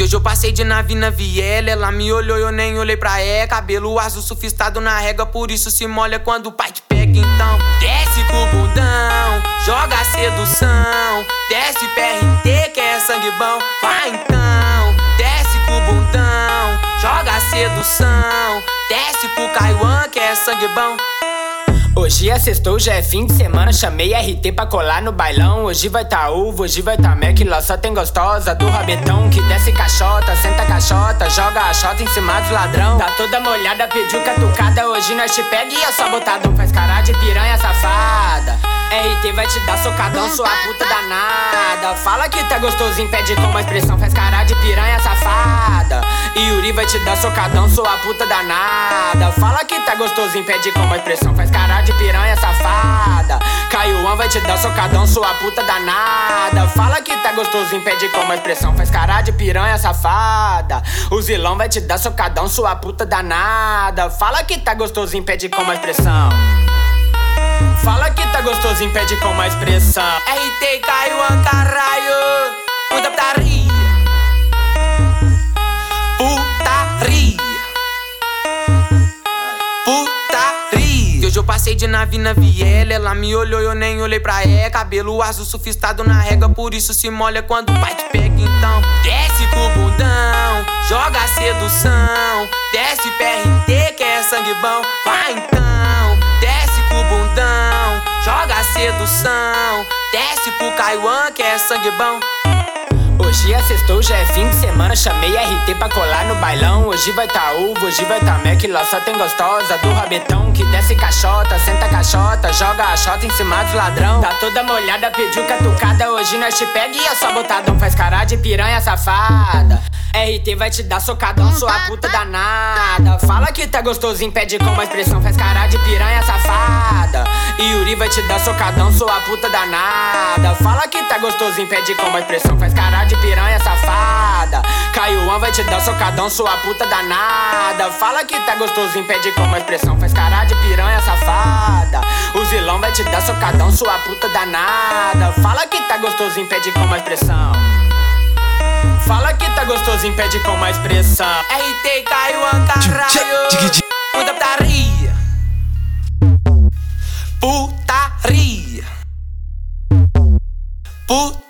Que hoje eu passei de nave na viela, ela me olhou e eu nem olhei pra ela. Cabelo azul sofistado na régua, por isso se molha quando o pai te pega. Então desce com o bundão, joga a sedução. Desce PRT que é sangue bom, vai então. Desce com o bundão, joga a sedução. Desce pro Caiuan que é sangue bom. Hoje é sextou, já é fim de semana, chamei RT pra colar no bailão. Hoje vai tá uva, hoje vai tá Mac, lá só tem gostosa do rabetão. Que desce caixota, senta caixota, joga a xota em cima dos ladrão. Tá toda molhada, pediu catucada, hoje nós te pega e é só botadão. Faz cara de piranha safada, RT vai te dar socadão, sua puta danada. Fala que tá gostosinho, pede com mais pressão, faz cara de piranha safada. Yuri vai te dar socadão, sua puta danada. Fala que tá gostosinho, pede com mais pressão, faz cara de piranha safada. Caiuan vai te dar socadão, sua puta danada. Fala que tá gostosinho, pede com mais pressão, faz cara de piranha safada. O Zilão vai te dar socadão, sua puta danada. Fala que tá gostosinho, pede com mais pressão. Fala que tá gostosinho, pede com mais pressão. RT Caiuan, caralho, muita putaria. Putaria. Putaria. Que hoje eu passei de nave na viela, ela me olhou e eu nem olhei pra ela. Cabelo azul sofistado na régua, por isso se molha quando o pai te pega. Então desce com o bundão, joga a sedução. Desce PRT que é sangue bom, vai então. Desce com o bundão, joga a sedução. Desce pro Caiuan que é sangue bom. Hoje é sextou, já é fim de semana, chamei RT pra colar no bailão. Hoje vai tá uva, hoje vai tá Mac, lá só tem gostosa do rabetão. Que desce caixota, senta caixota, joga a xota em cima dos ladrão. Tá toda molhada, pediu catucada, hoje nós te pega e é só botadão. Faz cara de piranha safada, RT vai te dar socadão, sua puta danada. Fala que tá gostosinho, pede com mais pressão, faz cara de piranha safada. Yuri vai te dar socadão, sua puta danada. Fala que tá gostosinho, pede com mais pressão, faz cara de piranha safada. Caiuan vai te dar socadão, sua puta danada. Fala que tá gostosinho, pede com mais pressão, faz cara de piranha safada. O Zilão vai te dar socadão, sua puta danada. Fala que tá gostosinho, pede com mais pressão. Fala que tá gostosinho, pede com mais pressão. RT Caiuan, caralho, muita putaria. Putaria. Putaria.